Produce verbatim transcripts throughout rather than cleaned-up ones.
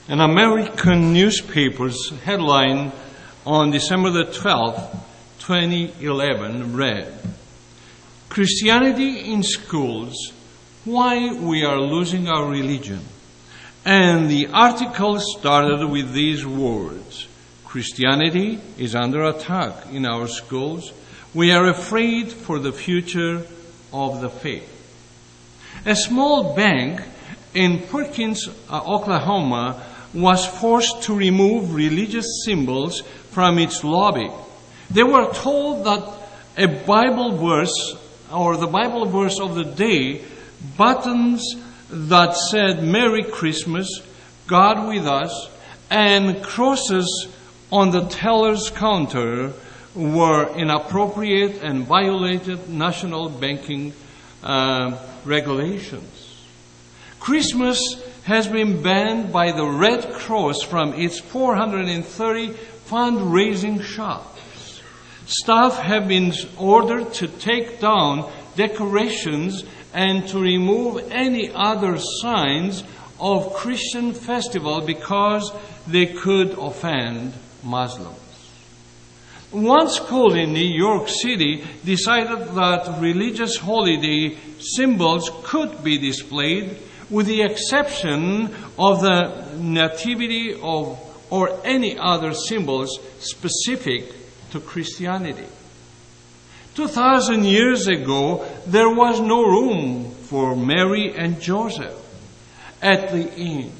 An American newspaper's headline on December the twelfth, twenty eleven read, "Christianity in Schools, Why We Are Losing Our Religion." And the article started with these words, "Christianity is under attack in our schools. We are afraid for the future of the faith." A small bank in Perkins, uh, Oklahoma, was forced to remove religious symbols from its lobby. They were told that a Bible verse, or the Bible verse of the day, buttons that said "Merry Christmas," "God with us," and crosses on the teller's counter were inappropriate and violated national banking uh, regulations. Christmas has been banned by the Red Cross from its four hundred thirty fundraising shops. Staff have been ordered to take down decorations and to remove any other signs of Christian festival because they could offend Muslims. One school in New York City decided that religious holiday symbols could be displayed with the exception of the nativity of or any other symbols specific to Christianity. Two thousand years ago, there was no room for Mary and Joseph at the inn.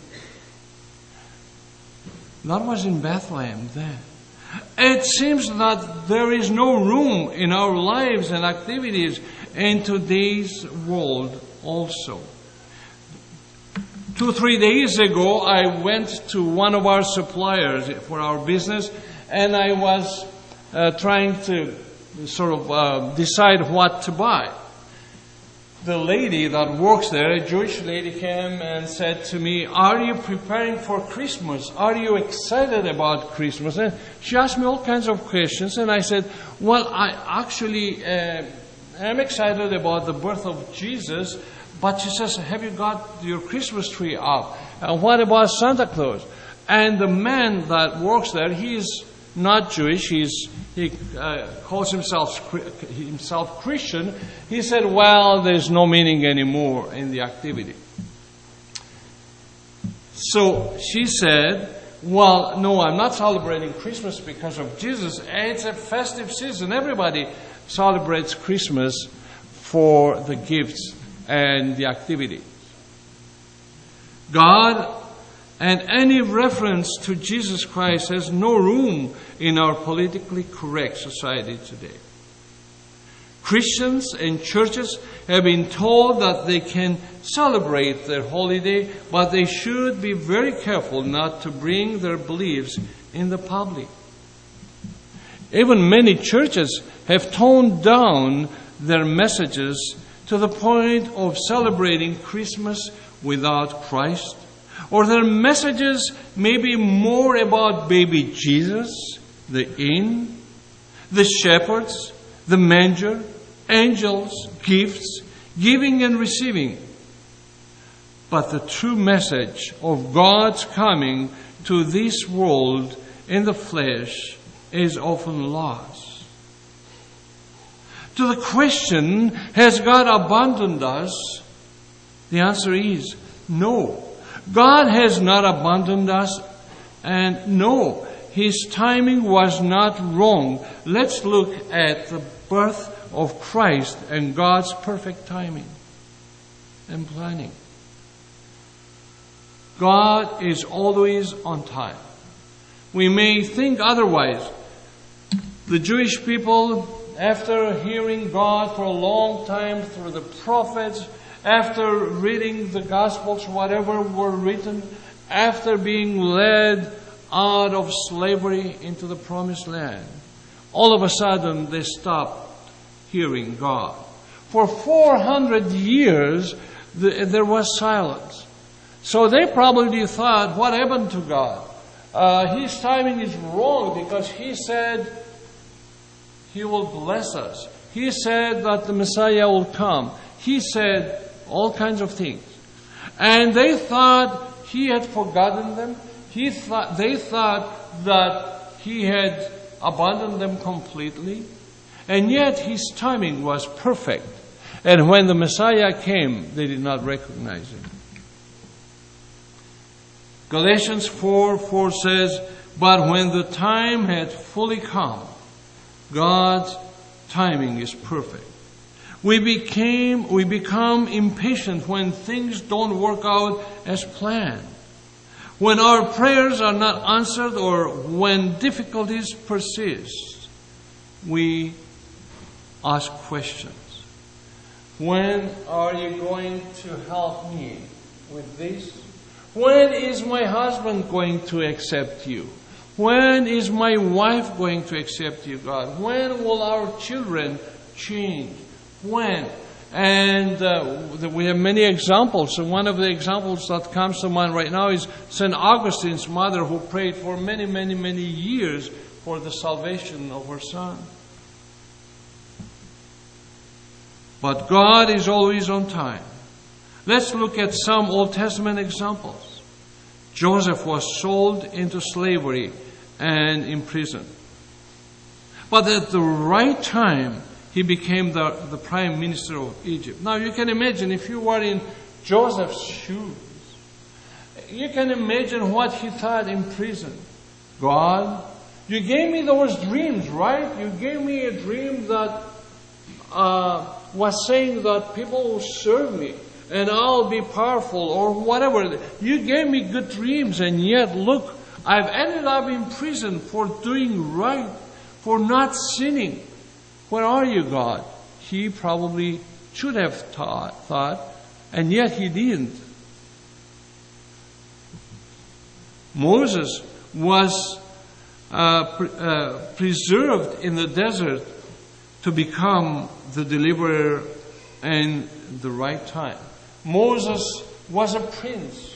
That was in Bethlehem then. It seems that there is no room in our lives and activities in today's world also. Two, three days ago, I went to one of our suppliers for our business, and I was uh, trying to sort of uh, decide what to buy. The lady that works there, a Jewish lady, came and said to me, "Are you preparing for Christmas? Are you excited about Christmas?" And she asked me all kinds of questions, and I said, "Well, I actually uh, am excited about the birth of Jesus." But she says, "Have you got your Christmas tree up? And what about Santa Claus?" And the man that works there, he's not Jewish. He's, he uh, calls himself himself Christian. He said, "Well, there's no meaning anymore in the activity." So she said, "Well, no, I'm not celebrating Christmas because of Jesus. It's a festive season. Everybody celebrates Christmas for the gifts and the activity." God and any reference to Jesus Christ has no room in our politically correct society today. Christians and churches have been told that they can celebrate their holiday, but they should be very careful not to bring their beliefs in the public. Even many churches have toned down their messages to the point of celebrating Christmas without Christ, or their messages may be more about baby Jesus, the inn, the shepherds, the manger, angels, gifts, giving and receiving. But the true message of God's coming to this world in the flesh is often lost. To the question, has God abandoned us? The answer is no. God has not abandoned us, and no, His timing was not wrong. Let's look at the birth of Christ and God's perfect timing and planning. God is always on time. We may think otherwise. The Jewish people, after hearing God for a long time through the prophets, after reading the Gospels, whatever were written, after being led out of slavery into the promised land, all of a sudden they stopped hearing God. For four hundred years, the, there was silence. So they probably thought, what happened to God? Uh, his timing is wrong because He said He will bless us. He said that the Messiah will come. He said all kinds of things. And they thought He had forgotten them. he thought, they thought that he had abandoned them completely. And yet his timing was perfect. And when the Messiah came, they did not recognize him. Galatians four four says, "But when the time had fully come," God's timing is perfect. We became, we become impatient when things don't work out as planned. When our prayers are not answered or when difficulties persist, we ask questions. When are you going to help me with this? When is my husband going to accept you? When is my wife going to accept you, God? When will our children change? When? And uh, we have many examples. And one of the examples that comes to mind right now is Saint Augustine's mother, who prayed for many, many, many years for the salvation of her son. But God is always on time. Let's look at some Old Testament examples. Joseph was sold into slavery and imprisoned. But at the right time, he became the, the prime minister of Egypt. Now you can imagine if you were in Joseph's shoes, you can imagine what he thought in prison. God, you gave me those dreams, right? You gave me a dream that uh, was saying that people will serve me and I'll be powerful or whatever. You gave me good dreams, and yet look, I've ended up in prison for doing right, for not sinning. Where are you, God? He probably should have thought, thought and yet he didn't. Moses was uh, pre- uh, preserved in the desert to become the deliverer in the right time. Moses was a prince.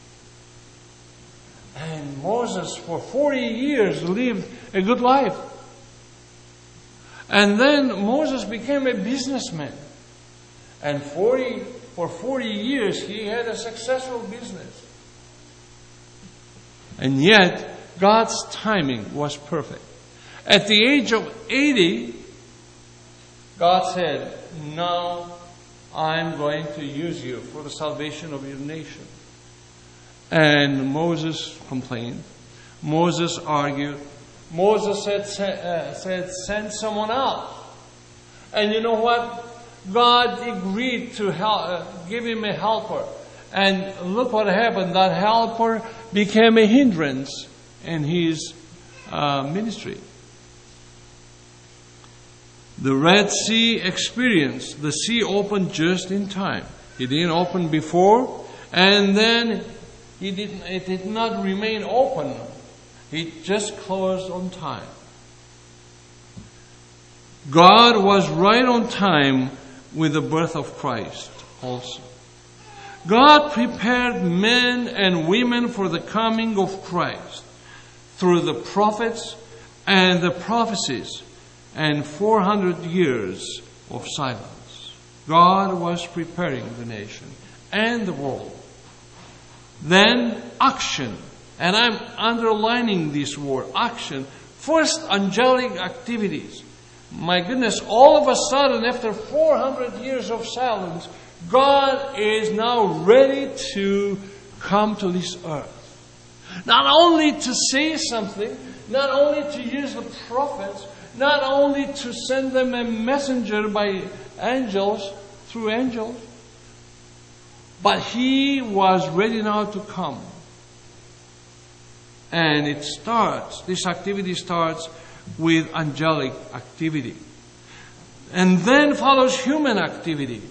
And Moses, for forty years, lived a good life. And then Moses became a businessman. And forty, for forty years, he had a successful business. And yet, God's timing was perfect. At the age of eighty, God said, "Now I'm going to use you for the salvation of your nation." And Moses complained. Moses argued. Moses said, uh, said, "Send someone else." And you know what? God agreed to help, uh, give him a helper. And look what happened. That helper became a hindrance in his uh, ministry. The Red Sea experience, the sea opened just in time. It didn't open before, and then it, didn't, it did not remain open. It just closed on time. God was right on time with the birth of Christ also. God prepared men and women for the coming of Christ through the prophets and the prophecies and four hundred years of silence. God was preparing the nation and the world. Then action. And I'm underlining this word, action. First, angelic activities. My goodness, all of a sudden, after four hundred years of silence, God is now ready to come to this earth. Not only to say something, not only to use the prophets, not only to send them a messenger by angels, through angels, but He was ready now to come. And it starts, this activity starts with angelic activity. And then follows human activity.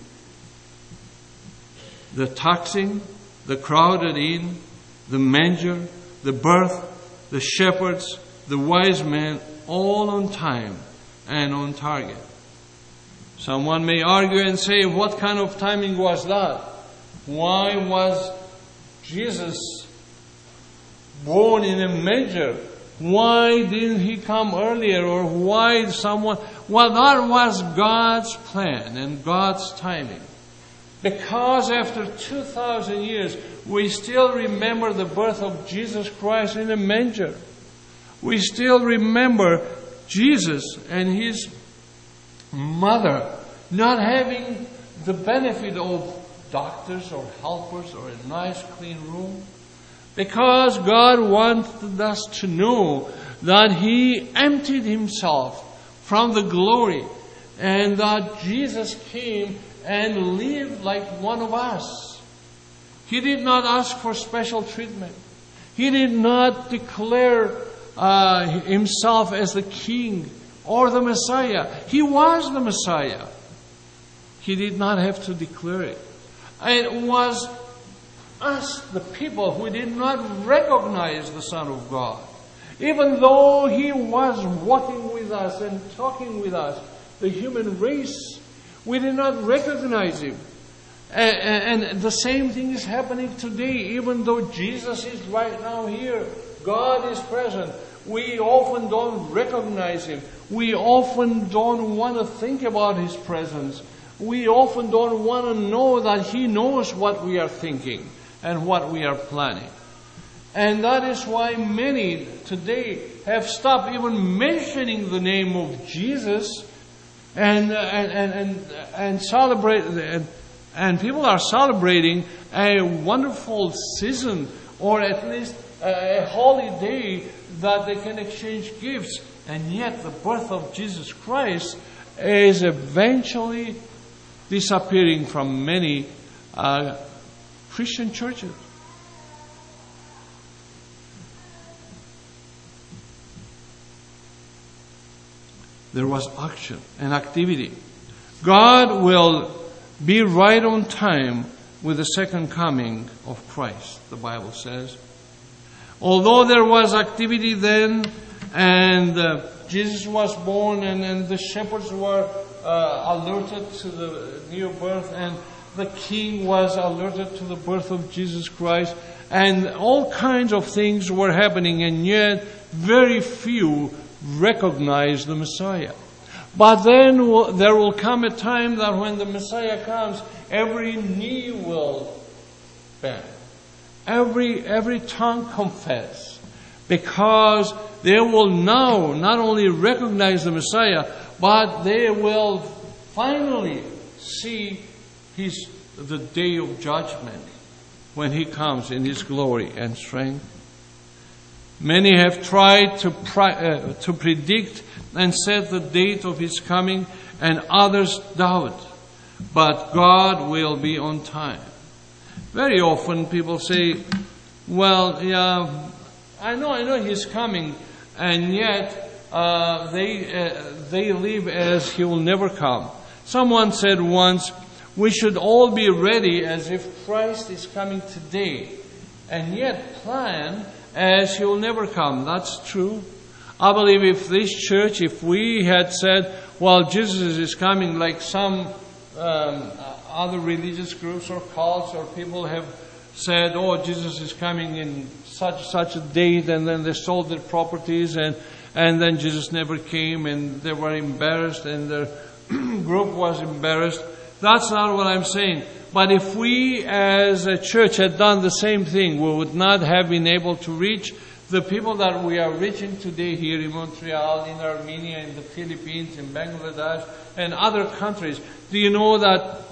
The taxing, the crowded inn, the manger, the birth, the shepherds, the wise men, all on time and on target. Someone may argue and say, what kind of timing was that? Why was Jesus born in a manger? Why didn't He come earlier? Or why someone... Well, that was God's plan and God's timing. Because after two thousand years, we still remember the birth of Jesus Christ in a manger. We still remember Jesus and His mother not having the benefit of doctors or helpers or a nice clean room. Because God wanted us to know that He emptied Himself from the glory and that Jesus came and lived like one of us. He did not ask for special treatment. He did not declare uh, Himself as the King or the Messiah. He was the Messiah. He did not have to declare it. It was us, the people, who did not recognize the Son of God. Even though He was walking with us and talking with us, the human race, we did not recognize Him. And, and the same thing is happening today. Even though Jesus is right now here, God is present, we often don't recognize Him. We often don't want to think about His presence. We often don't want to know that He knows what we are thinking and what we are planning. And that is why many today have stopped even mentioning the name of Jesus and and and and, and celebrate and, and people are celebrating a wonderful season, or at least a, a holy day that they can exchange gifts. And yet the birth of Jesus Christ is eventually disappearing from many uh, Christian churches. There was action and activity. God will be right on time with the second coming of Christ, the Bible says. Although there was activity then, and uh, Jesus was born, and, and the shepherds were uh, alerted to the new birth, and the king was alerted to the birth of Jesus Christ, and all kinds of things were happening, and yet very few recognized the Messiah. But then there will come a time that when the Messiah comes, every knee will bend. Every, every tongue confess. Because they will now not only recognize the Messiah, but they will finally see His, the day of judgment when He comes in His glory and strength. Many have tried to, pri- uh, to predict and set the date of His coming, and others doubt. But God will be on time. Very often people say, well, yeah, I know, I know He's coming, and yet uh, they uh, they live as He will never come. Someone said once, we should all be ready as if Christ is coming today, and yet plan as He will never come. That's true. I believe if this church, if we had said, well, Jesus is coming, like some um, other religious groups or cults or people have said, oh, Jesus is coming in such such a date, and then they sold their properties, and, and then Jesus never came, and they were embarrassed, and their group was embarrassed. That's not what I'm saying. But if we as a church had done the same thing, we would not have been able to reach the people that we are reaching today here in Montreal, in Armenia, in the Philippines, in Bangladesh, and other countries. Do you know that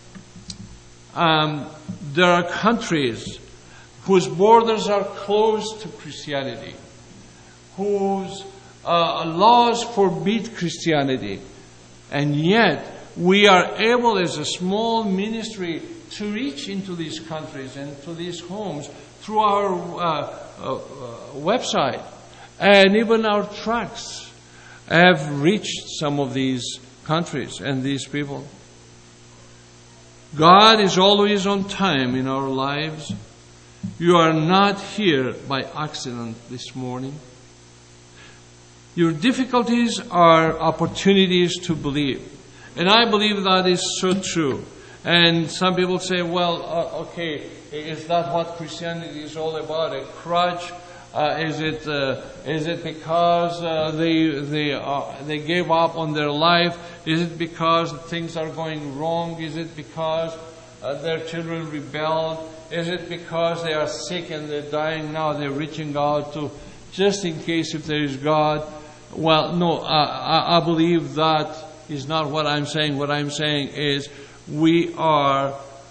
um, there are countries whose borders are closed to Christianity, whose uh, laws forbid Christianity, and yet we are able as a small ministry to reach into these countries and to these homes through our uh, uh, uh, website. And even our tracts have reached some of these countries and these people. God is always on time in our lives. You are not here by accident this morning. Your difficulties are opportunities to believe. And I believe that is so true. And some people say, well, uh, okay, is that what Christianity is all about? A crutch? Uh, is it uh, is it because uh, they they uh, they gave up on their life? Is it because things are going wrong? Is it because uh, their children rebelled? Is it because they are sick and they're dying now? They're reaching out to, just in case if there is God. Well, no, I, I believe that is not what I'm saying. What I'm saying is we are,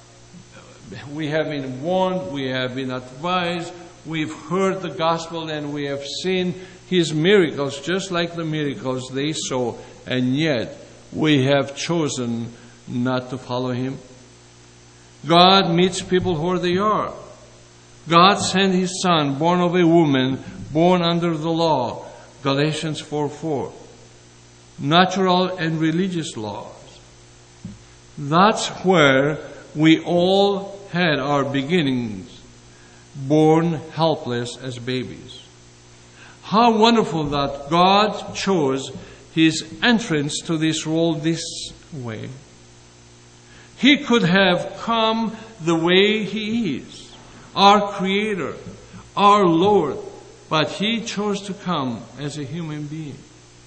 we have been warned, we have been advised, we've heard the gospel, and we have seen His miracles, just like the miracles they saw, and yet we have chosen not to follow Him. God meets people where they are. God sent His Son, born of a woman, born under the law. Galatians four four. Natural and religious laws. That's where we all had our beginnings, born helpless as babies. How wonderful that God chose His entrance to this world this way. He could have come the way He is, our Creator, our Lord, but He chose to come as a human being.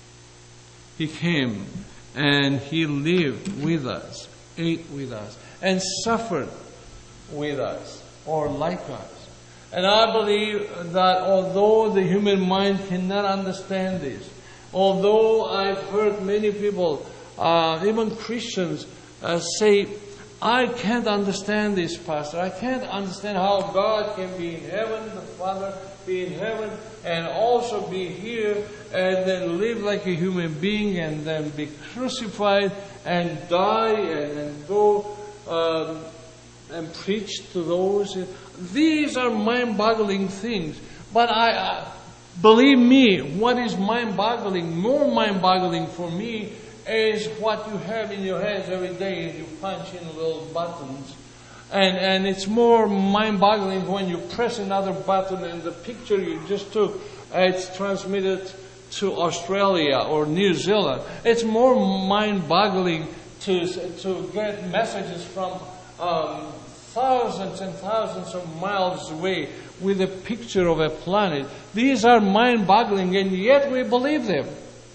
He came and He lived with us, ate with us, and suffered with us, or like us. And I believe that although the human mind cannot understand this, although I've heard many people, uh, even Christians, uh, say, I can't understand this, Pastor. I can't understand how God can be in heaven, the Father be in heaven, and also be here, and then live like a human being, and then be crucified, and die, and then go um, and preach to those. These are mind-boggling things. But I, uh, believe me, what is mind-boggling, more mind-boggling for me, is what you have in your hands every day, and you punch in little buttons. And and it's more mind-boggling when you press another button and the picture you just took, uh, it's transmitted to Australia or New Zealand. It's more mind-boggling to to get messages from um, thousands and thousands of miles away with a picture of a planet. These are mind-boggling, and yet we believe them.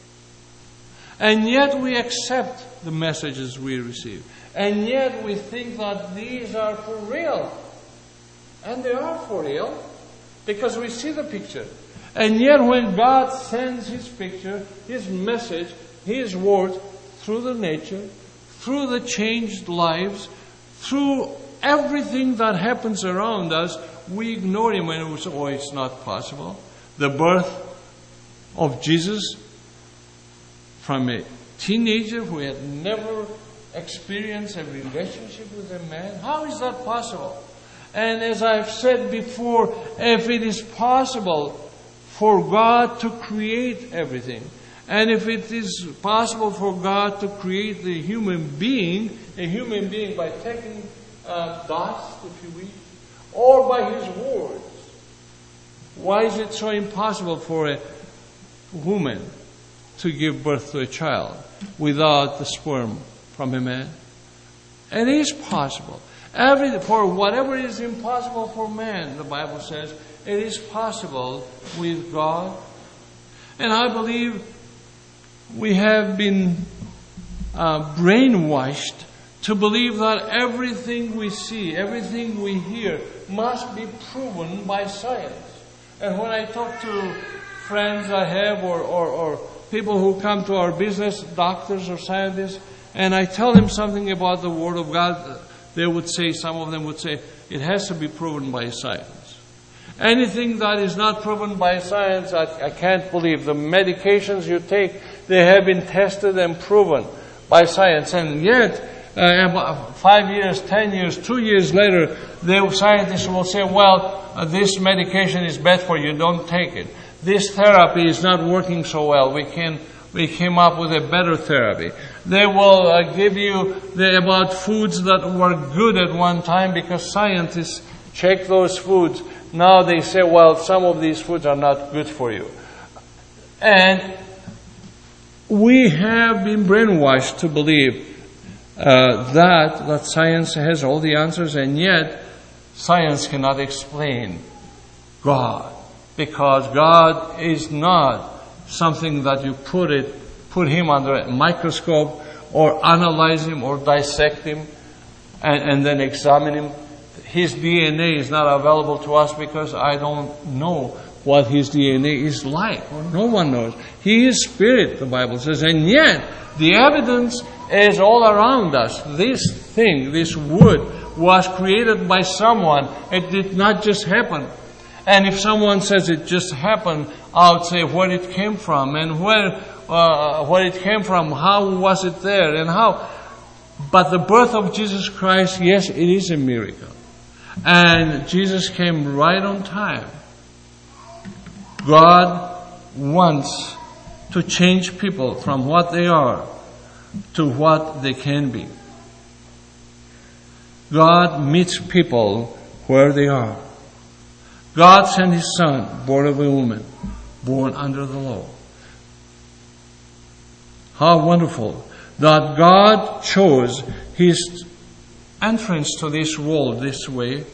And yet we accept the messages we receive. And yet we think that these are for real. And they are for real, because we see the picture. And yet when God sends His picture, His message, His word, through the nature, through the changed lives, through everything that happens around us, we ignore Him and we say, oh, it's not possible. The birth of Jesus from a teenager who had never experienced a relationship with a man. How is that possible? And as I've said before, if it is possible for God to create everything, and if it is possible for God to create the human being, a human being by taking uh, dust, if you wish, or by His words, why is it so impossible for a woman to give birth to a child without the sperm from a man? It is possible. Every, for whatever is impossible for man, the Bible says, it is possible with God. And I believe we have been uh, brainwashed to believe that everything we see, everything we hear must be proven by science. And when I talk to friends I have or, or, or people who come to our business, doctors or scientists, and I tell them something about the Word of God, they would say, some of them would say, it has to be proven by science. Anything that is not proven by science, I, I can't believe. The medications you take, they have been tested and proven by science. And yet, uh, about five years, ten years, two years later, the scientists will say, well, uh, this medication is bad for you, don't take it. This therapy is not working so well. We can we came up with a better therapy. They will uh, give you the, about foods that were good at one time because scientists check those foods. Now they say, well, some of these foods are not good for you. And we have been brainwashed to believe uh, that that science has all the answers, and yet science cannot explain God. Because God is not something that you put it, put Him under a microscope or analyze Him or dissect Him. and, and then examine him. His D N A is not available to us because I don't know what his D N A is like. Or no one knows. He is spirit, the Bible says, and yet the evidence is all around us. This thing, this wood, was created by someone. It did not just happen. And if someone says it just happened, I would say where it came from and where uh, where it came from, how was it there, and how. But the birth of Jesus Christ, yes, it is a miracle. And Jesus came right on time. God wants to change people from what they are to what they can be. God meets people where they are. God sent His Son, born of a woman, born under the law. How wonderful that God chose His entrance to this world this way.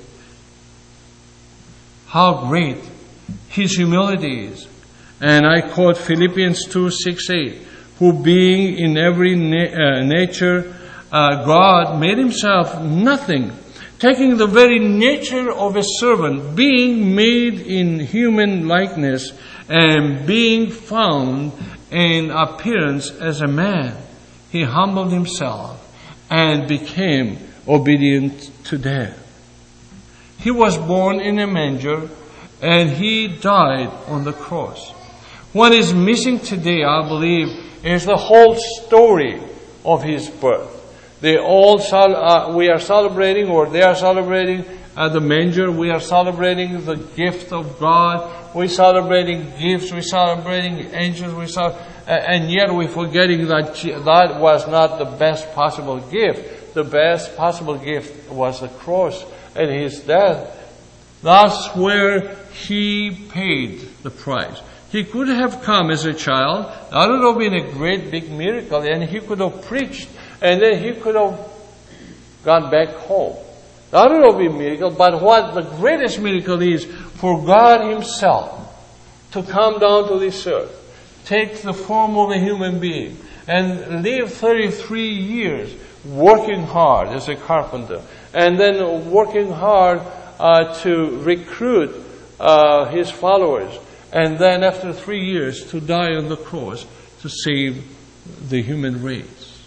How great His humility is. And I quote Philippians two, six, eight. Who being in every na- uh, nature, uh, God made Himself nothing, taking the very nature of a servant, being made in human likeness, and being found in appearance as a man. He humbled Himself and became obedient to death. He was born in a manger and He died on the cross. What is missing today, I believe, is the whole story of His birth. They all uh, we are celebrating, or they are celebrating at the manger. We are celebrating the gift of God. We're celebrating gifts. We're celebrating angels. We cel- and yet we're forgetting that that was not the best possible gift. The best possible gift was the cross and His death. That's where He paid the price. He could have come as a child. That would have been a great big miracle, and He could have preached, and then He could have gone back home. That would have been a miracle. But what the greatest miracle is for God Himself to come down to this earth, take the form of a human being, and live thirty-three years working hard as a carpenter, and then working hard uh, to recruit uh, His followers. And then after three years to die on the cross to save the human race.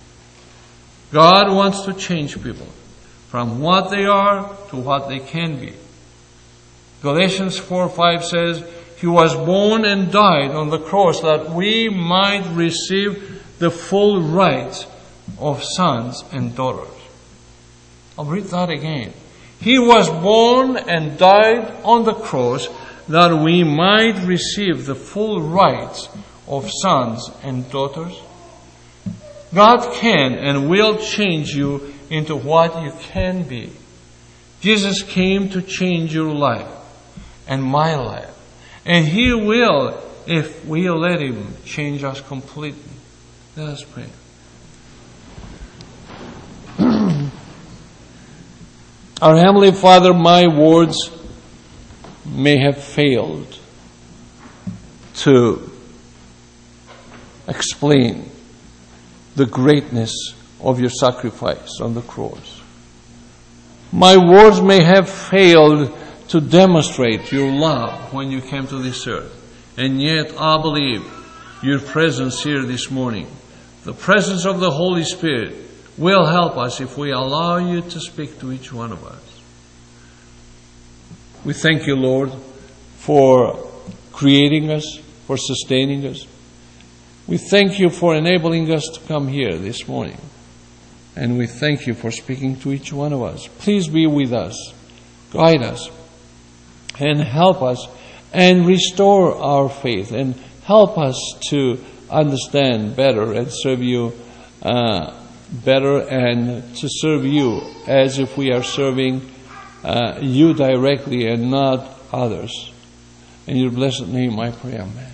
God wants to change people from what they are to what they can be. Galatians four five says, He was born and died on the cross that we might receive the full rights of sons and daughters. I'll read that again. He was born and died on the cross that we might receive the full rights of sons and daughters. God can and will change you into what you can be. Jesus came to change your life and my life. And He will, if we let Him, change us completely. Let us pray. Our Heavenly Father, my words may have failed to explain the greatness of your sacrifice on the cross. My words may have failed to demonstrate your love when you came to this earth. And yet I believe your presence here this morning, the presence of the Holy Spirit, will help us if we allow you to speak to each one of us. We thank you, Lord, for creating us, for sustaining us. We thank you for enabling us to come here this morning. And we thank you for speaking to each one of us. Please be with us, guide us, and help us, and restore our faith, and help us to understand better and serve you uh, better, and to serve you as if we are serving Uh, you directly and not others. In your blessed name I pray, amen.